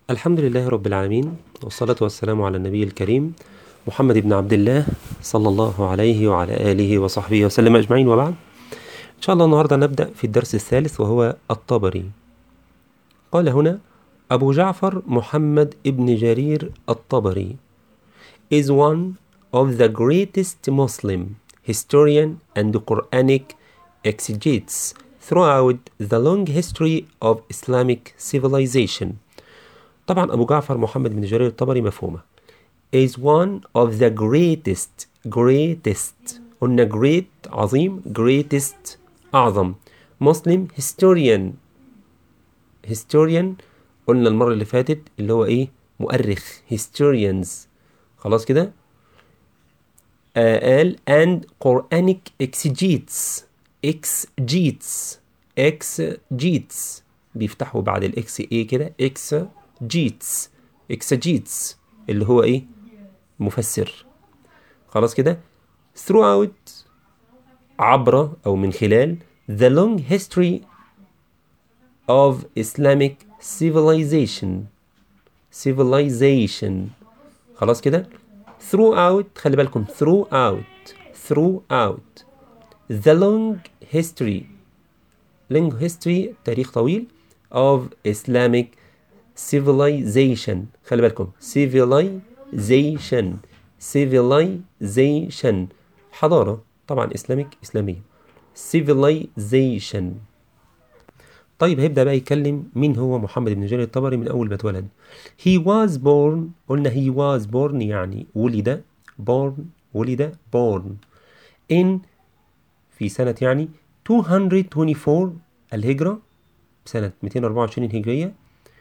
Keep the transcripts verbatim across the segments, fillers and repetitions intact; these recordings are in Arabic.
الحمد لله رب العالمين، والصلاة والسلام على النبي الكريم محمد بن عبد الله صلى الله عليه وعلى آله وصحبه وسلم أجمعين، وبعد. إن شاء الله النهاردة نبدأ في الدرس الثالث وهو الطبري. قال هنا: أبو جعفر محمد ابن جرير الطبري is one of the greatest Muslim historian and Quranic exegetes throughout the long history of Islamic civilization. طبعا أبو جعفر محمد بن جرير الطبري مفهومة. is one of the greatest greatest قلنا great عظيم، greatest أعظم، Muslim historian historian قلنا المرة اللي فاتت اللي هو إيه؟ مؤرخ، historians. خلاص كده. آه قال and Quranic exegetes exegetes exegetes بيفتحوا بعد الاكس ايه كده exegetes exegetes اللي هو ايه؟ مفسر. خلاص كده. throughout عبر او من خلال the long history of Islamic civilization civilization خلاص كده. throughout خلي بالكم throughout throughout the long history long history تاريخ طويل of Islamic civilization خلي بالكم civilization civilization حضارة طبعا إسلاميك إسلامية civilization. طيب هيبدأ بقى يتكلم مين هو محمد بن جرير الطبري من أول ما اتولد. he was born قلنا he was born يعني ولد born ولد born in في سنة يعني مئتين وأربعة وعشرين الهجرة سنة مئتين وأربعة وعشرين هجرية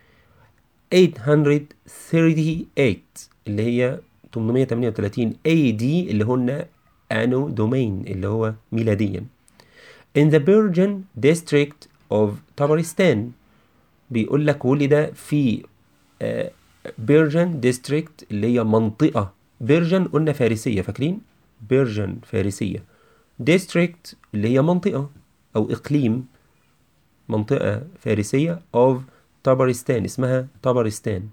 ثمانمائة وثلاثة وثلاثين اللي هي ثمانمائة وثمانية وثلاثين إيه دي اللي هن أنو دومين اللي هو ميلاديا in the Persian district of طبرستان. بيقول لك ولد في uh, Persian district اللي هي منطقة Persian قلنا فارسية فاكرين Persian فارسية district اللي هي منطقة أو إقليم منطقة فارسية of طبرستان اسمها طبرستان.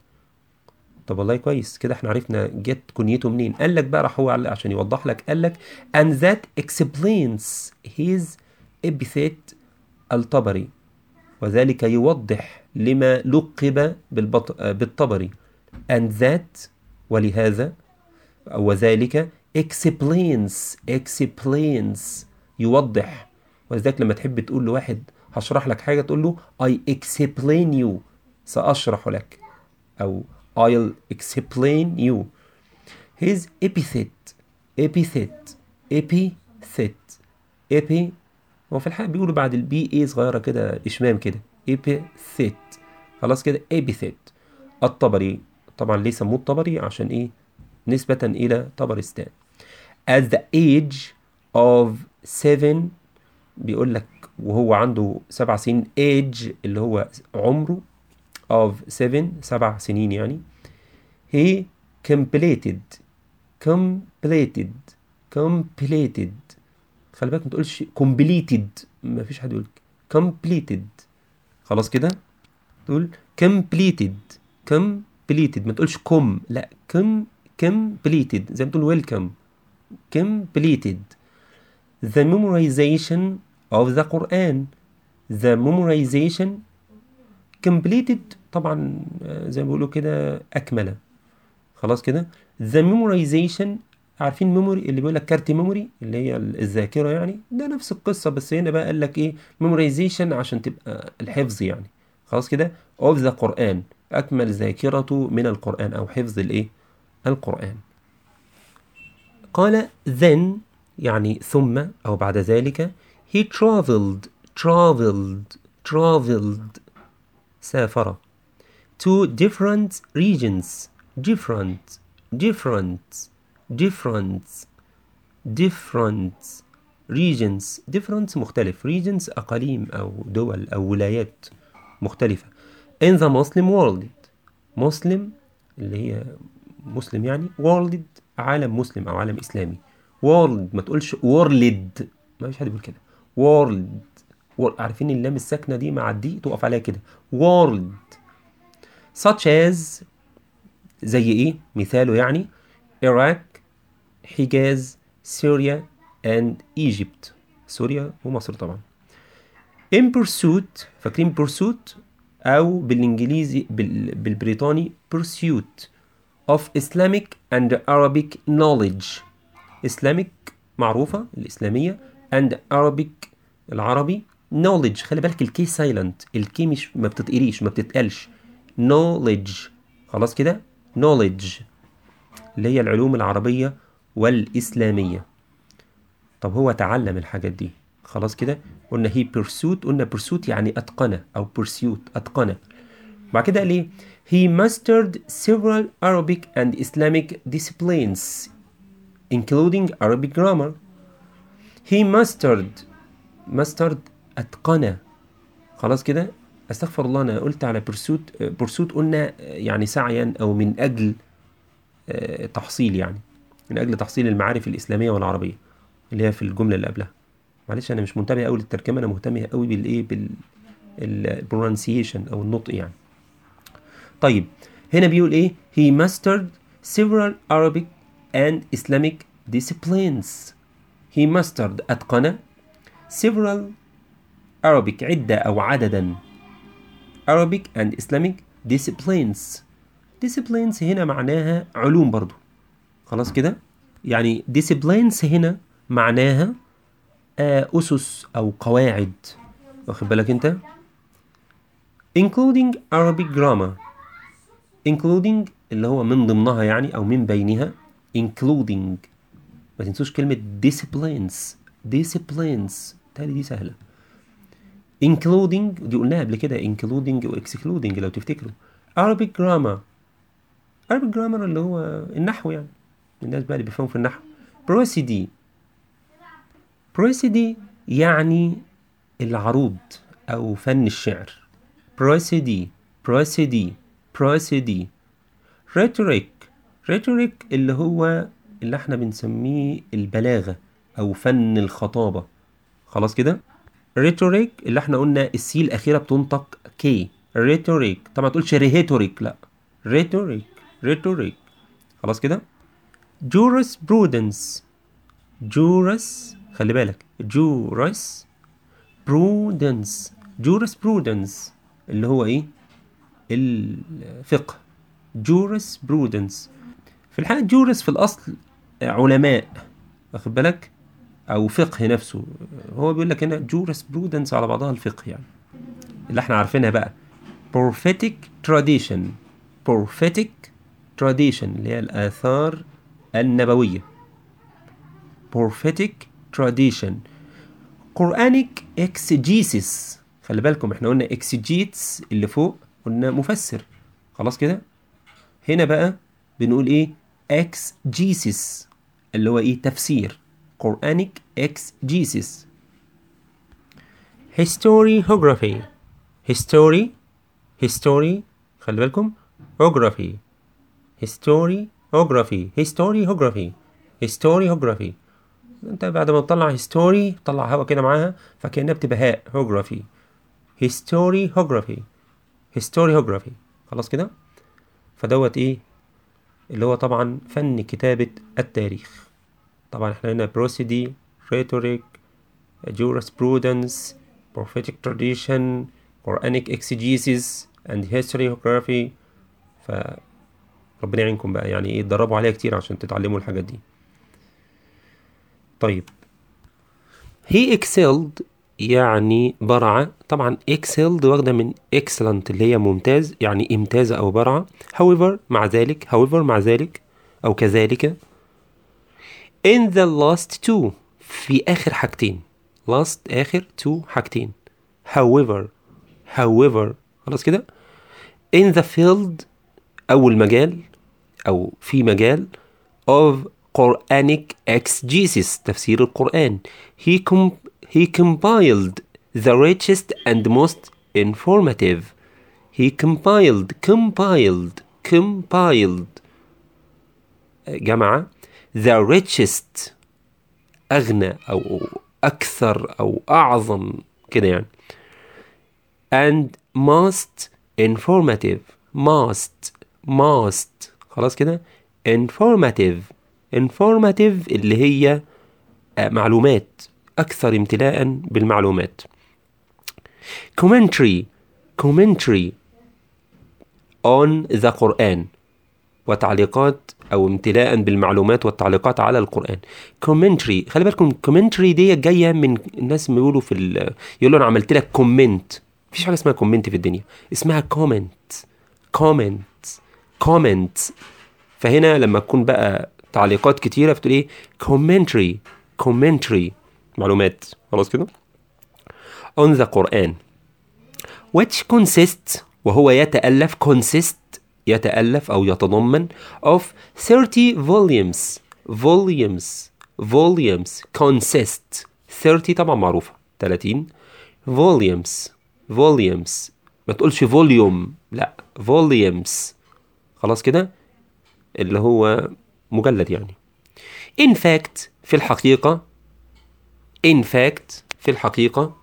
طب والله كويس كده احنا عرفنا جت كنيته منين. قال لك بقى راح هو عشان يوضح لك قال لك and that explains his epithet الطبري وذلك يوضح لما لقب بالبط... بالطبري and that ولهذا أو وذلك explains explains يوضح. وذلك لما تحب تقول لواحد هشرح لك حاجة تقول له I explain you سأشرح لك أو I'll explain you. his epithet epithet epithet epi هو في الحقيقة بيقولوا بعد البي اي صغيرة كده إشمام كده epithet. خلاص كده epithet الطبري طبعا ليه سموه الطبري عشان ايه؟ نسبة إلى طبرستان. at the age of seven بيقول لك وهو عنده سبع سنين age اللي هو عمره of seven سبع سنين يعني he completed completed completed خلي بالك ما تقولش completed ما فيش حد يقول completed. خلاص كده تقول completed completed ما تقولش com لا com completed زي ما تقول welcome completed the memorization of the Quran the memorization completed طبعا زي ما بيقولوا كده أكمل. خلاص كده the memorization عارفين ميموري اللي بيقول لك كارت ميموري اللي هي الذاكرة يعني ده نفس القصة بس هنا بقى قال لك ايه memorization عشان تبقى الحفظ يعني. خلاص كده of the Quran أكمل ذاكرته من القرآن أو حفظ الايه القرآن. قال then يعني ثم أو بعد ذلك he traveled traveled traveled سافر to different regions different different different different regions different مختلف regions أقاليم أو دول أو ولايات مختلفة in the Muslim world مسلم اللي هي مسلم يعني world عالم مسلم أو عالم إسلامي world ما تقولش world ما فيش حد يقول كده world عارفين اللام الساكنة دي مع الدي تقف عليها كده world such as زي ايه مثاله يعني Iraq, حجاز, Syria and Egypt. سوريا ومصر طبعا. in pursuit فاكرين pursuit أو بالإنجليزي بال... بالبريطاني pursuit of Islamic and Arabic knowledge. Islamic معروفة الإسلامية and Arabic العربي knowledge. خلي بالك الكي silent، الكي مش ما بتتقريش ما بتتقالش. knowledge خلاص كده knowledge اللي هي العلوم العربية والإسلامية. طب هو تعلم الحاجات دي خلاص كده. قلنا he pursued، قلنا pursuit يعني أتقنة أو pursuit أتقنة. بعد كده قال إيه he mastered several Arabic and Islamic disciplines including Arabic grammar. he mastered mastered أتقنة خلاص كده. استغفر الله أنا قلت على pursuit pursuit قلنا يعني سعيا أو من أجل تحصيل، يعني من أجل تحصيل المعارف الإسلامية والعربية اللي هي في الجملة اللي قبلها. معلش أنا مش منتبه أوي للترجمة، أنا مهتم أوي بالإيه بالبرونسيشن أو النطق يعني. طيب هنا بيقول إيه he mastered several Arabic and Islamic disciplines. he mastered أتقن several Arabic عدة أو عددا Arabic and Islamic disciplines. disciplines هنا معناها علوم برضو خلاص كده. يعني disciplines هنا معناها أسس أو قواعد، واخد بالك أنت. including Arabic grammar including اللي هو من ضمنها يعني أو من بينها including. ما تنسوش كلمة disciplines disciplines تالي دي سهلة. including دي قلناها قبل كده including و excluding لو تفتكروا. Arabic grammar Arabic grammar اللي هو النحو يعني الناس بقى اللي بيفهموا في النحو. prosody prosody يعني العروض أو فن الشعر. prosody prosody prosody. rhetoric rhetoric اللي هو اللي احنا بنسميه البلاغة أو فن الخطابة خلاص كده. rhetoric اللي احنا قلنا السي الأخيرة بتنطق كي. rhetoric طبعا تقولش rhetoric لا rhetoric rhetoric خلاص كده. jurisprudence juris خلي بالك juris prudence jurisprudence اللي هو ايه الفقه. jurisprudence في الحقيقة juris في الأصل علماء واخد بالك أو فقه نفسه. هو بيقول لك هنا jurisprudence على بعضها الفقه يعني اللي احنا عارفينها بقى. prophetic tradition prophetic tradition اللي هي الآثار النبوية. prophetic tradition. Quranic exegesis خلي بالكم احنا قلنا exegetes اللي فوق قلنا مفسر خلاص كده. هنا بقى بنقول ايه exegesis اللي هو ايه تفسير. Quranic exegesis. historiography history history خلي بالكم geography historiography historiography historiography. انت بعد ما تطلع history طلع هوا كده معاها فكأنها بتبقى هاء geography historiography historiography خلاص كده. فدوت ايه اللي هو طبعا فن كتابة التاريخ. طبعا احنا هنا prosody rhetoric jurisprudence prophetic tradition Quranic exegesis and historiography. فربنا يعينكم بقى يعني ايه تدربوا عليها كتير عشان تتعلموا الحاجات دي. طيب he excelled يعني برع. طبعا excelled واخدة من excellent اللي هي ممتاز يعني امتازة أو برع. however مع ذلك however مع ذلك أو كذلك. in the last two في آخر حاجتين last آخر two حاجتين. however however خلاص كده. in the field أو المجال أو في مجال of Quranic exegesis تفسير القرآن. he com he compiled the richest and most informative. he compiled compiled compiled جمع the richest أغنى أو أكثر أو أعظم كده يعني and most informative must must خلاص كده. informative informative اللي هي معلومات، أكثر امتلاءً بالمعلومات. commentary commentary on the Quran، وتعليقات أو امتلاءً بالمعلومات والتعليقات على القرآن. commentary، خلي بالكم commentary دي جاية من الناس بيقولوا في ال... يقولوا أنا عملت لك comment. مفيش حاجة اسمها comment في الدنيا، اسمها comment comment comment. فهنا لما تكون بقى تعليقات كتيرة بتقول ايه commentary commentary معلومات، خلاص كده. on the Quran which consists، وهو يتألف consist يتألف أو يتضمن of thirty volumes volumes volumes consist thirty طبعا معروفة ثلاثين volumes volumes ما تقولش volume، لا volumes، خلاص كده اللي هو مجلد يعني. in fact في الحقيقة in fact في الحقيقة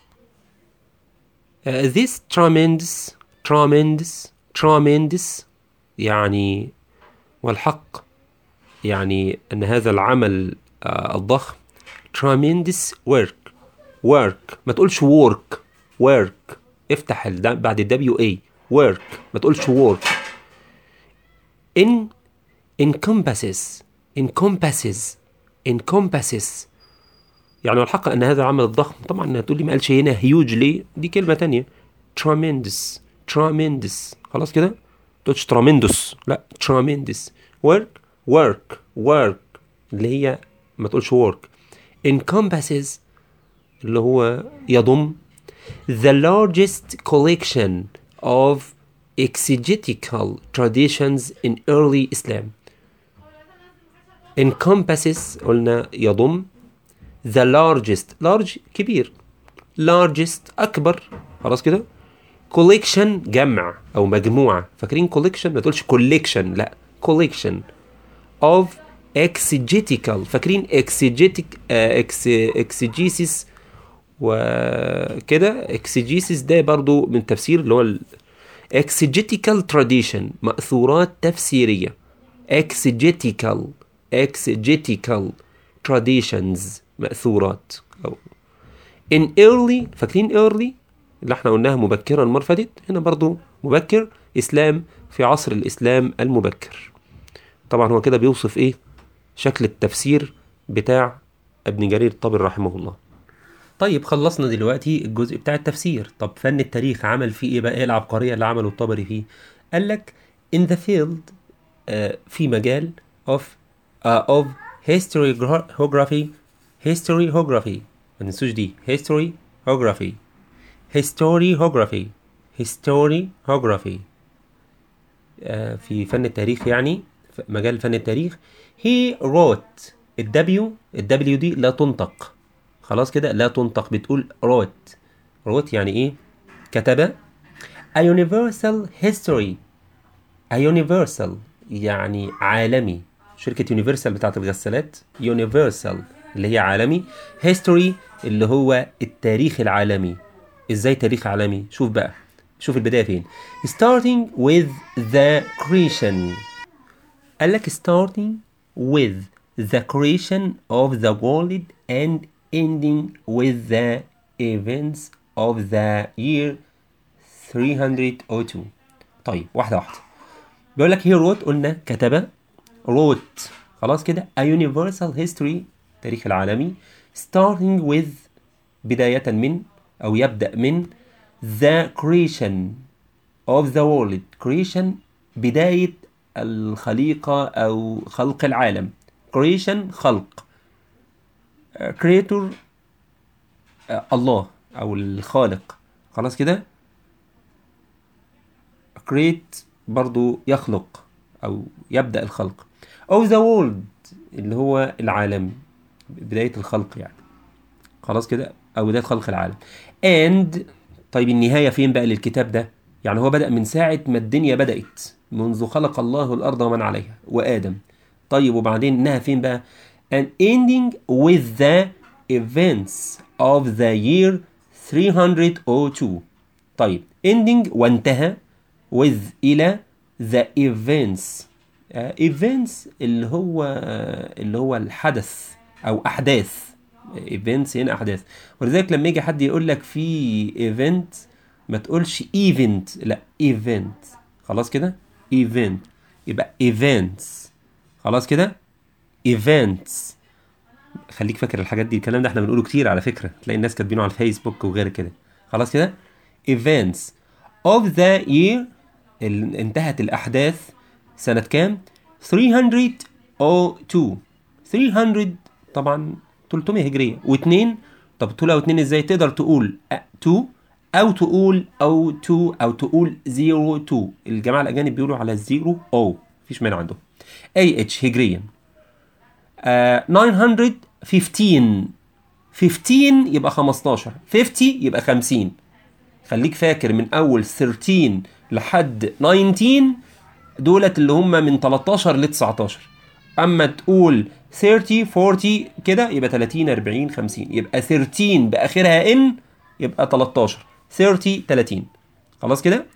uh, this tremendous tremendous tremendous يعني والحق يعني أن هذا العمل uh, الضخم tremendous work work ما تقولش work work افتح بعد ال W A work ما تقولش work. in encompasses encompasses encompasses يعني والحق أن هذا العمل الضخم. طبعا هتقول لي ما قالش هنا huge ليه، دي كلمة تانية tremendous tremendous خلاص كده، تقولش tremendous لا tremendous work work work اللي هي ما تقولش work. encompasses اللي هو يضم the largest collection of exegetical traditions in early Islam. encompasses قلنا يضم the largest large كبير largest أكبر، خلاص كده. collection جمع أو مجموعة، فاكرين collection ما تقولش collection لا collection of exegetical، فاكرين exegetic uh, exegesis وكده exegesis ده برضو من تفسير اللي هو exegetical tradition مأثورات تفسيرية exegetical exegetical traditions مأثورات. أو in early فاكرين early اللي احنا قلناها مبكرا المرة فاتت، هنا برضو مبكر إسلام في عصر الإسلام المبكر. طبعا هو كده بيوصف ايه شكل التفسير بتاع ابن جرير الطبري رحمه الله. طيب خلصنا دلوقتي الجزء بتاع التفسير. طب فن التاريخ عمل فيه ايه بقى، ايه العبقرية اللي عمله الطبري فيه؟ قال لك in the field آه في مجال of uh, of historiography historiography ما ننسوش دي historiography historiography historiography آه في فن التاريخ، يعني في مجال فن التاريخ. he wrote الدبليو الدبليو دي لا تنطق، خلاص كده لا تنطق، بتقول wrote wrote يعني ايه كتب. a universal history a universal يعني عالمي، شركة يونيفرسال بتاعت الغسالات يونيفرسال اللي هي عالمي، history اللي هو التاريخ العالمي. ازاي تاريخ عالمي؟ شوف بقى شوف البداية فين. starting with the creation قال لك starting with the creation of the world and ending with the events of the year three hundred two. طيب واحدة واحدة. بيقول لك he wrote قلنا كتب wrote خلاص كده a universal history التاريخ العالمي starting with بداية من أو يبدأ من the creation of the world creation بداية الخليقة أو خلق العالم creation خلق uh, creator uh, الله أو الخالق، خلاص كده. create برضو يخلق أو يبدأ الخلق of the world اللي هو العالم بداية الخلق يعني، خلاص كده أو بداية خلق العالم. and طيب النهاية فين بقى للكتاب ده؟ يعني هو بدأ من ساعة ما الدنيا بدأت منذ خلق الله الأرض ومن عليها وآدم. طيب وبعدين إنها فين بقى؟ and ending with the events of the year three hundred two. طيب ending وانتهى with إلى the events. uh, events اللي هو uh, اللي هو الحدث أو أحداث. events هنا أحداث. ولذلك لما يجي حد يقول لك في event ما تقولش event، لا event. خلاص كده event يبقى events. خلاص كده events. خليك فاكر الحاجات دي، الكلام ده احنا بنقوله كتير على فكرة، تلاقي الناس كاتبينه على الفيسبوك وغير كده. خلاص كده events of the year ال- انتهت الأحداث سنة كام؟ ثلاثمية واتنين. ثلاثمية طبعا ثلاثمية هجرية و2. طب تقول او اتنين ازاي؟ تقدر تقول اتنين او تقول او اتنين او تقول صفر اتنين. الجماعة الأجانب بيقولوا على الزيرو او، مفيش مانع عندهم. اي اتش هجريا. آه تسعمية وخمستاشر. خمستاشر يبقى خمستاشر، خمسين يبقى خمسين. خليك فاكر من اول تلتاشر لحد تسعتاشر دولت اللي هم من تلتاشر ل تسعتاشر. اما تقول تلاتين اربعين كده يبقى تلاتين اربعين خمسين، يبقى تلتاشر باخرها ان يبقى تلتاشر. تلاتين تلاتين. خلاص كده.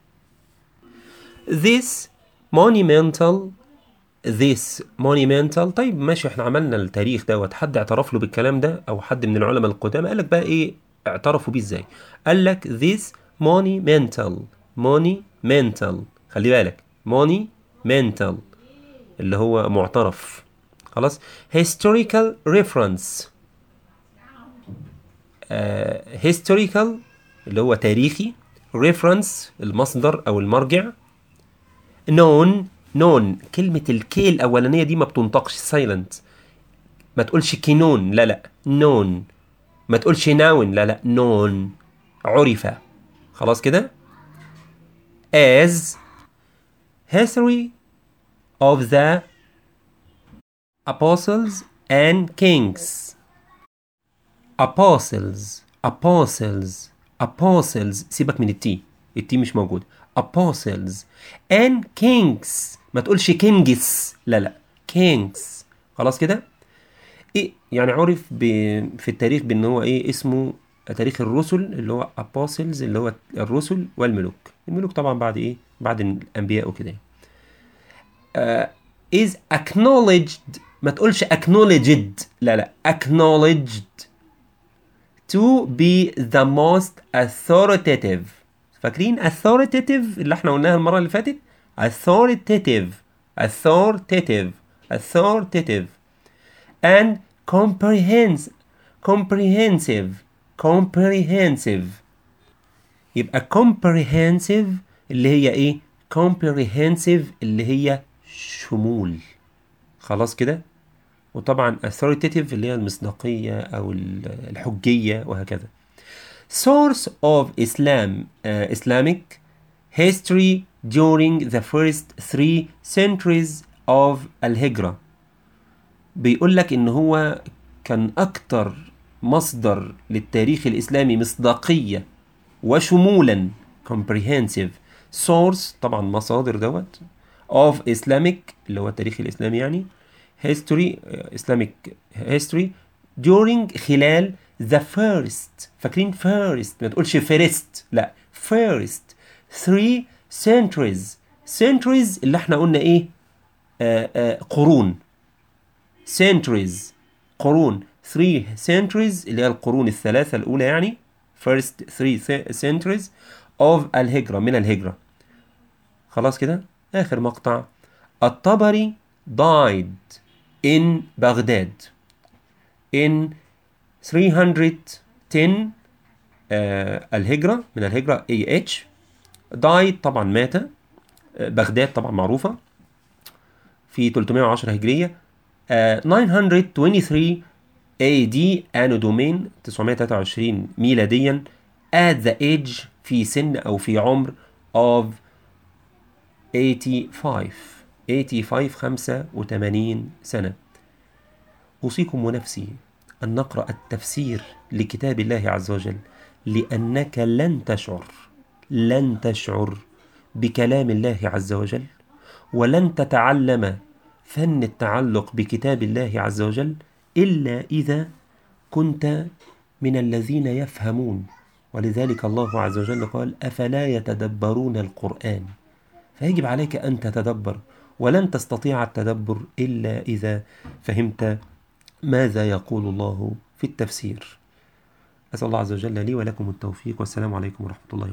this monumental this monumental. طيب ماشي، احنا عملنا التاريخ دوت، حد اعترف له بالكلام ده او حد من العلماء القدامى؟ قال لك بقى ايه اعترفوا بيه ازاي؟ قال لك this monumental. monumental خلي بالك monumental اللي هو معترف. خلاص. historical reference. آه historical اللي هو تاريخي. reference المصدر او المرجع. known. known كلمة الكي الأولانية دي ما بتنطقش silent. ما تقولش كينون، لا لا known. ما تقولش ناون، لا لا known. عرف. خلاص كده. as history of the apostles and kings. apostles apostles apostles سيبك من التي، التي مش موجود. apostles and kings. ما تقولش كينجس، لا لا kings. خلاص كده. ايه يعني عرف ب... في التاريخ بان هو ايه اسمه تاريخ الرسل، اللي هو apostles اللي هو الرسل والملوك. الملوك طبعا بعد ايه؟ بعد الانبياء وكده. uh, is acknowledged. ما تقولش acknowledged، لا لا acknowledged to be the most authoritative. فاكرين authoritative اللي احنا قلناها المرة اللي فاتت؟ authoritative authoritative authoritative and comprehensive comprehensive comprehensive. يبقى comprehensive اللي هي ايه؟ comprehensive اللي هي شمول. خلاص كده. وطبعا authoritative اللي هي المصداقية أو الحجية وهكذا. source of Islam uh, Islamic history during the first three centuries of الهجرة. بيقول لك إن هو كان أكتر مصدر للتاريخ الإسلامي مصداقية وشمولا comprehensive. source طبعا مصادر دوت of Islamic اللي هو التاريخ الإسلامي يعني. history Islamic history during خلال the first. فاكرين first؟ ما تقولش first، لا first three centuries. centuries اللي احنا قلنا ايه؟ آه آه قرون. centuries قرون. three centuries اللي هي القرون الثلاثة الأولى يعني. first three centuries of الهجرة، من الهجرة. خلاص كده. آخر مقطع. الطبري died in بغداد in three ten آه الهجرة، من الهجرة اي اتش. died طبعا مات. آه بغداد طبعا معروفة في تلتمية وعشرة هجرية. آه تسعمية وتلاتة وعشرين اي دي انو دومين تسعمية وتلاتة وعشرين ميلاديا. at the age في سن او في عمر of خمسة وثمانين خمسة وثمانين سنة. أوصيكم ونفسي أن نقرأ التفسير لكتاب الله عز وجل، لأنك لن تشعر لن تشعر بكلام الله عز وجل، ولن تتعلم فن التعلق بكتاب الله عز وجل إلا إذا كنت من الذين يفهمون ولذلك الله عز وجل قال أفلا يتدبرون القرآن، فيجب عليك أن تتدبر، ولن تستطيع التدبر إلا إذا فهمت ماذا يقول الله في التفسير. أسأل الله عز وجل لي ولكم التوفيق، والسلام عليكم ورحمة الله وبركاته.